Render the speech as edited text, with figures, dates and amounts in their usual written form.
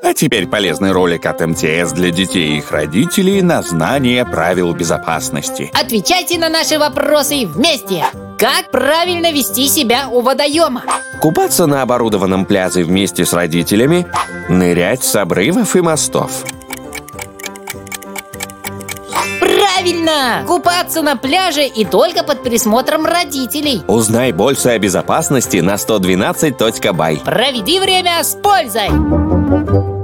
А теперь полезный ролик от МТС для детей и их родителей на знание правил безопасности. Отвечайте на наши вопросы вместе. Как правильно вести себя у водоема? Купаться на оборудованном пляже вместе с родителями. Нырять с обрывов и мостов. Правильно! Купаться на пляже и только под присмотром родителей. Узнай больше о безопасности на 112.by. Проведи время с пользой!